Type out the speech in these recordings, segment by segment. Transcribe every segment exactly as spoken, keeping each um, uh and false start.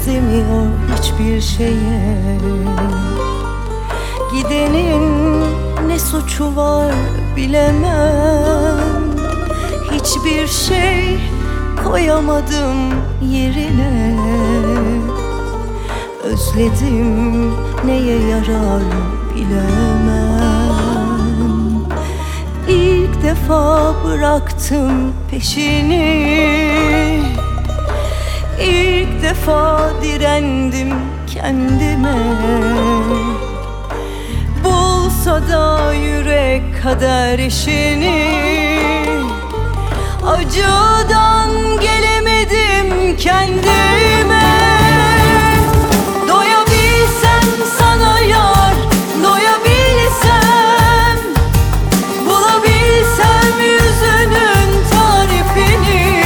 benzemiyor hiçbir şeye. Gidenin ne suçu var bilemem. Hiçbir şey koyamadım yerine. Özledim, neye yarar bilemem. İlk defa bıraktım peşini. İlk defa direndim kendime. Bulsa da yürek kader işini. Acıdan gelemedim kendime. Doyabilsem sana yar, doyabilsem, bulabilsem yüzünün tarifini.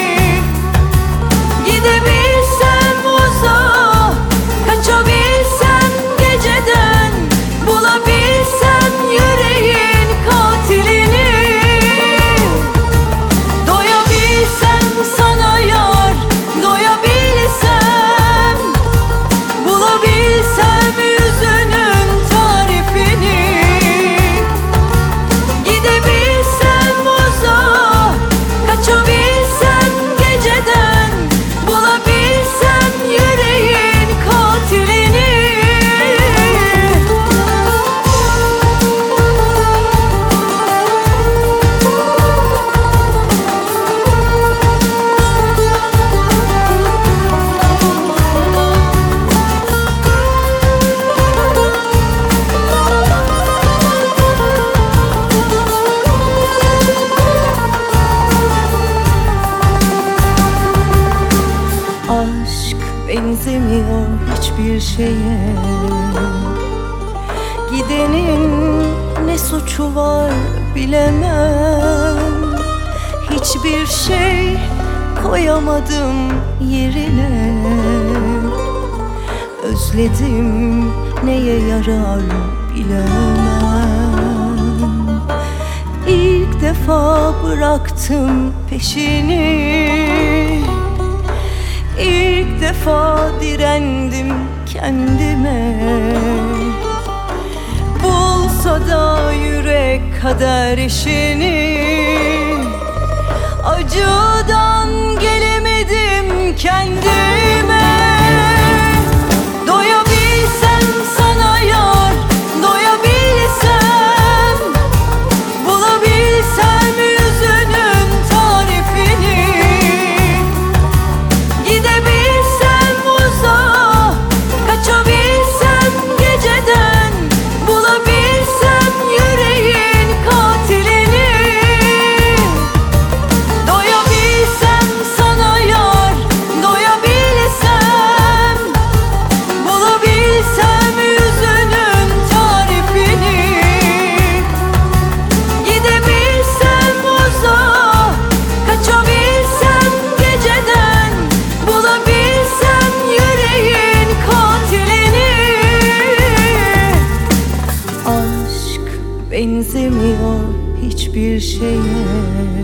Gidebilsem uzağa, kaçabilsem geceden, bulabilsem yüreğin katilini. Doyabilsem sana yar, doyabilsem, bulabilsem yüzünün tarifini. Gidebilsem uzağa, kaçabilsem geceden, bulabilsem yüreğin katilini. Aşk benzemiyor hiçbir şeye. Gidenin ne suçu var bilemem. Hiçbir şey koyamadım yerine. Özledim, neye yarar bilemem. İlk defa bıraktım peşini. İlk defa direndim kendime. Bulsa da yürek kader işini. Acıdan gelemedim kendime. Doyabilsem sana yar, doyabilsem, bulabilsem yüzünün tarifini. Gidebilsem uzağa, kaçabilsem geceden, bulabilsem yüreğin katilini. Doyabilsem sana yar, doyabilsem, bulabilsem yüzünün tarifini. Gidebilsem uzağa, kaçabilsem geceden, bulabilsem yüreğin katilini. Aşk benzemiyor hiçbir şeye.